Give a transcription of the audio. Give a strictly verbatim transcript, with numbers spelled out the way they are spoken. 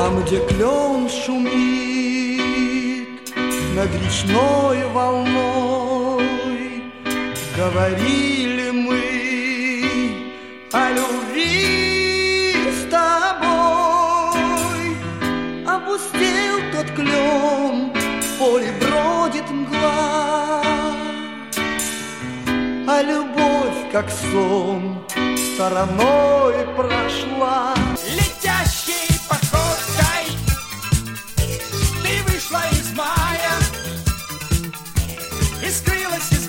Там, где клен шумит над речной волной, говорили мы о любви с тобой. Опустел тот клен, в поле бродит мгла, а любовь, как сон, стороной прошла. Летящей походкой ты вышла из мая и скрылась из